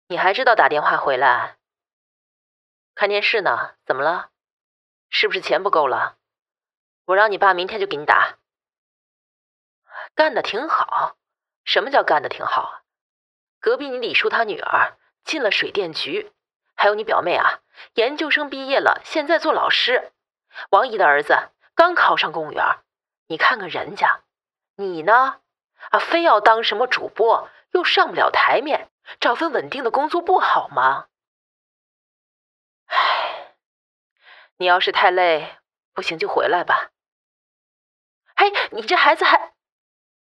你还知道打电话回来？看电视呢？怎么了？是不是钱不够了？我让你爸明天就给你打。干得挺好。什么叫干得挺好啊？隔壁你李叔他女儿进了水电局，还有你表妹啊，研究生毕业了，现在做老师。王姨的儿子刚考上公务员，你看看人家，你呢？非要当什么主播，又上不了台面，找份稳定的工作不好吗？唉，你要是太累，不行就回来吧。嘿，你这孩子还